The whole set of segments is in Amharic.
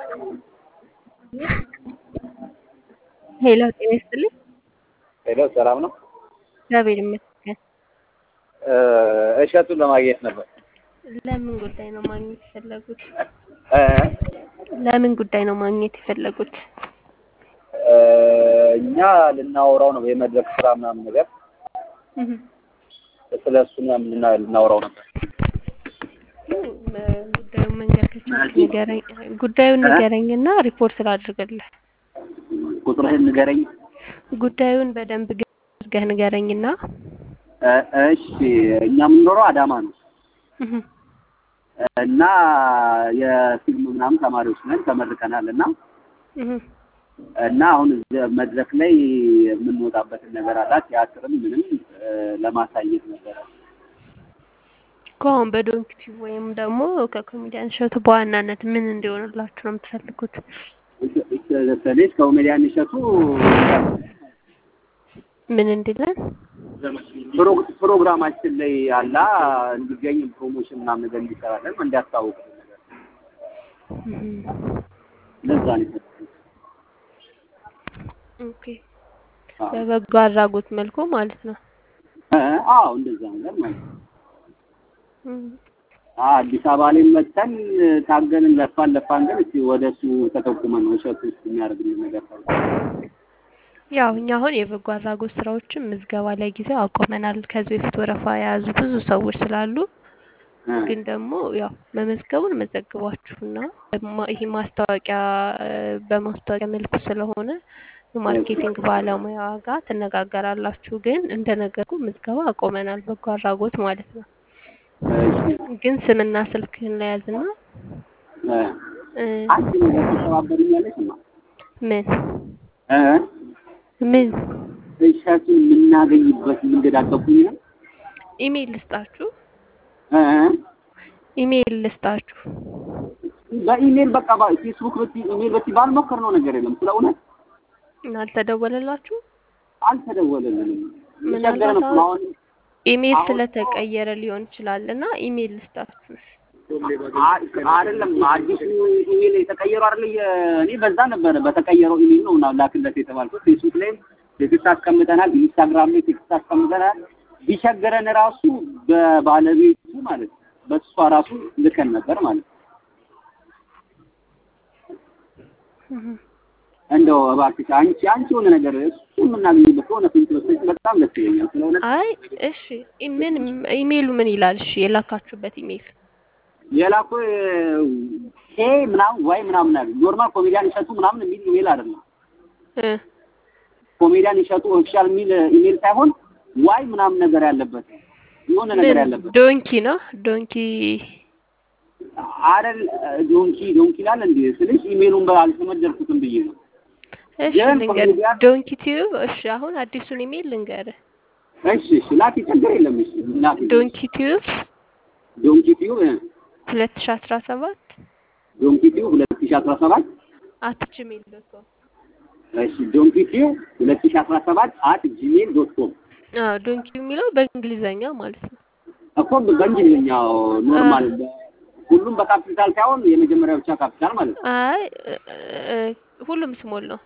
ሄሎ ጤና ይስጥልኝ። ሄሎ ሰላም ነው? እግዚአብሔር ይመስገን። እሸቱን ለማግኘት ነበር። ለምን ጉዳይ ነው ማግኘት የፈለጉት? እ ለምን ጉዳይ ነው ማግኘት የፈለጉት? እኛ ልናወራው ነው የመድረክ ስራ ምናምን ነገር ስለ እሱ ልናወራው ነበር። ጉዳዩን መንገር ከቻልክ ንገረኝ። ጉዳዩን ንገረኝና ሪፖርት ላድርግልህ። ቁጥርህን ንገረኝ። ጉዳዩን በደንብ አድርገህ ንገረኝና። እሺ እኛ የምንኖረው አዳማ ነው እና የፊልም ምናምን ተማሪዎች ነን ተመርቀናል እና አሁን መድረክ ላይ የምንወጣበትን ነገር አላት ቲያትርም ምንም ለማሳየት ነበር። ከአሁን በዶንኪቲ ወይም ደግሞ ከኮሜዲያን እሸቱ በዋናነት ምን እንዲሆንላችሁ ነው የምትፈልጉት? ስለዚህ ኮሜዲያን እሸቱ ምን እንዲለን ፕሮግራማችን ላይ ያላ እንዲገኝ ፕሮሞሽን ምናምን ነገር እንዲሰራለን እንዲያስታውቅ ነገር ለዛ ነው። ኦኬ በበጎ አድራጎት መልኩ ማለት ነው። አዎ እንደዛ ነገር ማለት ነው። አዲስ አበባ ላይ መተን ታገልን ለፋን ግን እስኪ ወደሱ ተጠቁመን ነው እሸቱ የሚያደርግልን ነገር ነው። ያው እኛ አሁን የበጎ አድራጎት ስራዎችን ምዝገባ ላይ ጊዜው አቆመናል። ከዚህ በፊት ወረፋ የያዙ ብዙ ሰዎች ስላሉ ግን ደግሞ ያው መመዝገቡን መዘግባችሁና ይሄ ማስታወቂያ በማስታወቂያ መልኩ ስለሆነ የማርኬቲንግ ባለሙያ ጋር ትነጋገራላችሁ። ግን እንደነገርኩ ምዝገባ አቆመናል በጎ አድራጎት ማለት ነው። ግን ስምና ስልክህን ለያዝና አንቺ ነገር ተባበሪኛለሽ ምን እሸቱን የምናገኝበት መንገድ አጠቁኝ ነው። ኢሜል ልስጣችሁ በኢሜል በቃ ፌስቡክ ኢሜል ባልሞከር ነው ነገር የለም። ስለእውነት አልተደወለላችሁ? አልተደወለልንም። ምናልባት ኢሜል ስለተቀየረ ሊሆን ይችላል እና ኢሜል ልስጣችሁ። አይደለም አዲሱ ኢሜል የተቀየረው አይደል? እኔ በዛ ነበር በተቀየረው ኢሜል ነው ላክለት የተባልኩት። ፌስቡክ ላይ ቴክስት አስቀምጠናል፣ ኢንስታግራም ላይ ቴክስት አስቀምጠናል። ቢቸገረን ራሱ በባለቤቱ ማለት በሷ ራሱ ልከን ነበር ማለት እንደው እባክሽ አንቺ የሆነ ነገር እሱ የምናገኝበት ሆነ ፍንጭ በጣም ደስ ይለኛል። ስለሆነ አይ እሺ ኢሜሉ ምን ይላል? እሺ የላካችሁበት ኢሜል የላኩ ምናምን ወይ ምናምን አይደል? ኖርማል ኮሜዲያን እሸቱ ምናምን የሚል ኢሜል አይደለም። ኮሜዲያን እሸቱ ኦፊሻል የሚል ኢሜል ሳይሆን ዋይ ምናምን ነገር ያለበት የሆነ ነገር ያለበት ዶንኪ ነው። ዶንኪ አይደል? ዶንኪ ይላል እንዴ? ስለዚህ ኢሜሉን አልተመደርኩትም ብዬ ነው። እሺ ልንገር ዶንኪ ቲዩብ። እሺ አሁን አዲሱን ኢሜል ልንገር። እሺ ላኪ ችግር የለም። እሺ ላኪ ዶንኪ ቲዩብ 2017 @gmail.com እሺ ዶንኪቲዩብ 2017 @gmail.com ዶንኪ የሚለው በእንግሊዘኛ ማለት ነው እኮ በእንግሊዘኛው ኖርማል ሁሉም በካፒታል ሳይሆን የመጀመሪያው ብቻ ካፒታል ማለት ነው። አይ ሁሉም ስሞል ነው።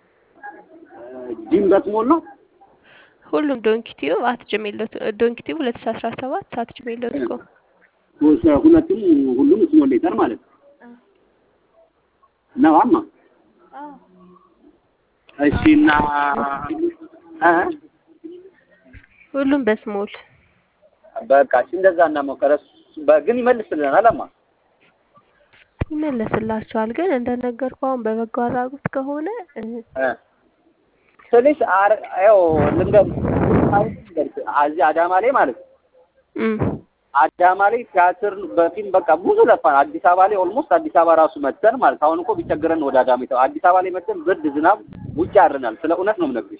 ዲም በስሞል ነው። ሁሉም ዶንኪቲዩብ @gmail.com 2017 @gmail.com ሁሉም ስሞል ሌተር ማለት ነው። አማ እሺ እና ሁሉም በስሞል በቃ እሺ እንደዛ እናሞከረ ግን ይመልስልናል። አማ ይመልስላችኋል። ግን እንደነገርኩህ አሁን በበጎ አድራጎት ከሆነ ስለዚህ ያው ልንገር እዚህ አዳማ ላይ ማለት አዳማ ላይ ቲያትር በፊልም በቃ ብዙ ለፋን። አዲስ አበባ ላይ ኦልሞስት አዲስ አበባ ራሱ መተን ማለት አሁን እኮ ቢቸግረን ወደ አዳማ አዲስ አበባ ላይ መተን ብርድ ዝናብ ውጭ ያድረናል። ስለ እውነት ነው የምነግርሽ።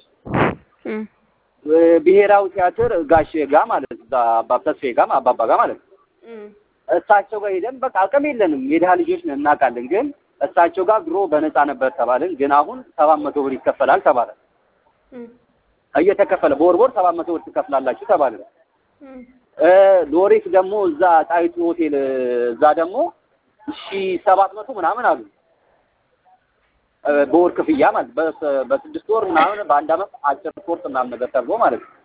ብሔራዊ ቲያትር ጋሼ ጋር ማለት አባባ ተስፋዬ ጋር አባባ ጋር ማለት እሳቸው ጋር ሄደን በቃ አቅም የለንም የድሃ ልጆች ነን እናውቃለን። ግን እሳቸው ጋር ድሮ በነፃ ነበር ተባልን። ግን አሁን 700 ብር ይከፈላል ተባለ። እየተከፈለ በወር 700 ብር ትከፍላላችሁ ተባለ። ሎሬት ደግሞ እዛ ጣይቱ ሆቴል እዛ ደግሞ 1700 ምናምን አሉ። በወር ክፍያ ማለት በ6 ወር ምናምን በአንድ አመት አጭር ኮርስ ምናምን ነገር ተብሎ ማለት ነው።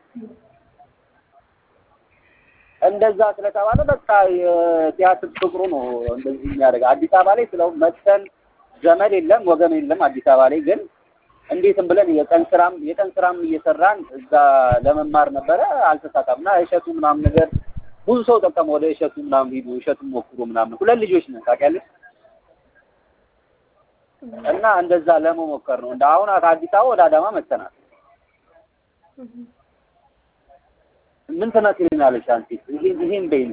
እንደዛ ስለተባለ በቃ የቲያትር ፍቅሩ ነው እንደዚህ የሚያደርግ። አዲስ አበባ ላይ ስለው መተን ዘመድ የለም ወገን የለም አዲስ አበባ ላይ ግን እንዴትም ብለን የቀን ስራም እየሰራን እዛ ለመማር ነበረ። አልተሳካምና እሸቱ ምናምን ነገር ብዙ ሰው ጠቀመ። ወደ እሸቱ ምናምን ሂዱ እሸቱን ሞክሩ ምናምን 2 ልጆች ነን ታውቂያለሽ። እና እንደዛ ለመሞከር ነው። አሁን ከአዲስ አበባ ወደ አዳማ መተናል። ምን ተናክሪናለሽ አንቺ? ይሄን በይኝ።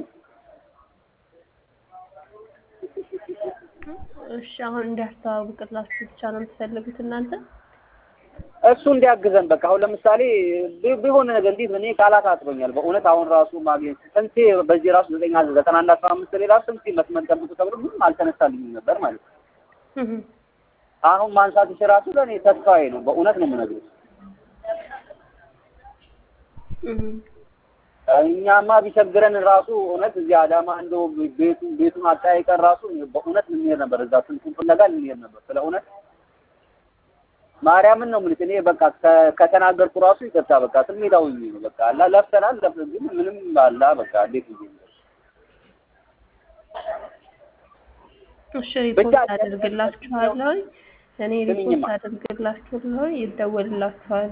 እሺ አሁን እንዲያስተዋውቅላችሁ ብቻ ነው የምትፈልጉት እናንተ? እሱ እንዲያግዘን በቃ አሁን ለምሳሌ ቢሆን ነገር እንዴት እኔ ቃላት አጥሮኛል በእውነት አሁን ራሱ ማግኘት ስንቴ በዚህ ራሱ 991 ላይ ራሱ ስንቴ መስመር ጠብቁ ተብሎ ምንም አልተነሳልኝም ነበር ማለት ነው። አሁን ማንሳትሽ ራሱ ለኔ ተስፋዬ ነው በእውነት ነው የምነግርሽ። እኛማ ቢቸግረን ራሱ እውነት እዚህ አዳማ እንደው ቤቱን አጣይቀን ራሱ በእውነት ልንሄድ ነበር እዛ ስንቱን ፍለጋ ልንሄድ ነበር። ስለ እውነት ማርያምን ነው የምልሽ። እኔ በቃ ከተናገርኩ ራሱ ይቅርታ በቃ ስሜታዊ ነው በቃ አላ ለፍተናል ግን ምንም አላ በቃ እንዴት ይሄ እሺ ሪፖርት አድርግላችኋለሁ። እኔ ሪፖርት አድርግላችኋለሁ ይደወልላችኋል።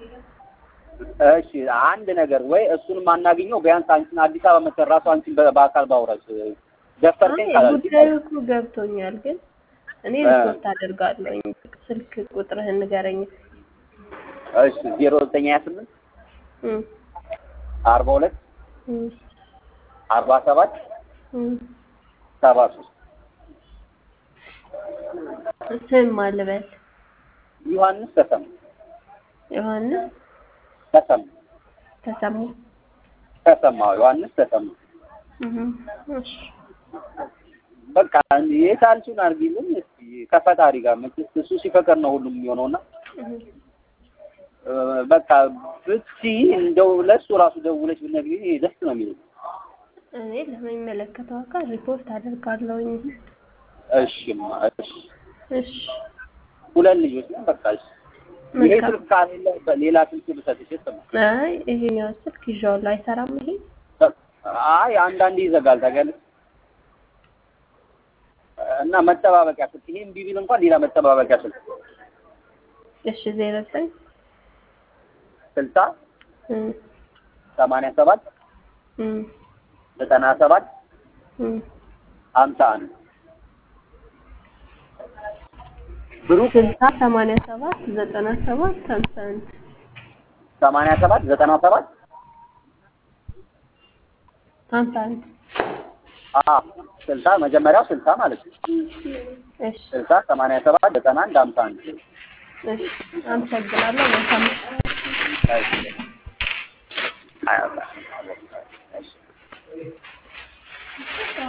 እሺ አንድ ነገር ወይ እሱን ማናገኘው ቢያንስ አንቺን አዲስ አበባ መተራሱ አንቺን በአካል ባውራሽ ደፍተርከኝ ካላል ጉዳዩ ገብቶኛል ግን እኔ ሪፖርት አደርጋለሁ። ስልክ ቁጥርህን ንገረኝ። እሺ 0928 42 47 73 ስም ማልበል ዮሐንስ ተሰማ ዮሐንስ ተሰማ እሺ በቃ የታልቹን አርጊልን እስቲ ከፈጣሪ ጋር መጥቶ እሱ ሲፈቅድ ነው ሁሉም የሚሆነውና በቃ ብቻ እንደው ለሱ ራሱ ደውለሽ ብትነግሪኝ ደስ ነው የሚለው። እኔ ለሚመለከተው አካል ሪፖርት አደርጋለሁኝ። እሺማ እሺ 2 ልጆች ነው በቃ እሺ። ይሄ ስልክ ካለ በሌላ ስልክ ብሰጥሽ ተሰማ። አይ ይሄኛው ስልክ ይዤው አይሰራም። ይሄ አይ አንዳንዴ ይዘጋል ታውቂያለሽ። እና መጠባበቂያ ስልክ ይሄን ቢቢል እንኳን ሌላ መጠባበቂያ ስልክ እሺ 09 60 87 97 51 ብሩክ 60 87 97 51 87 97 51 60 መጀመሪያው 60 ማለት ነው። እሺ 60 87 91 51 እሺ አመሰግናለሁ።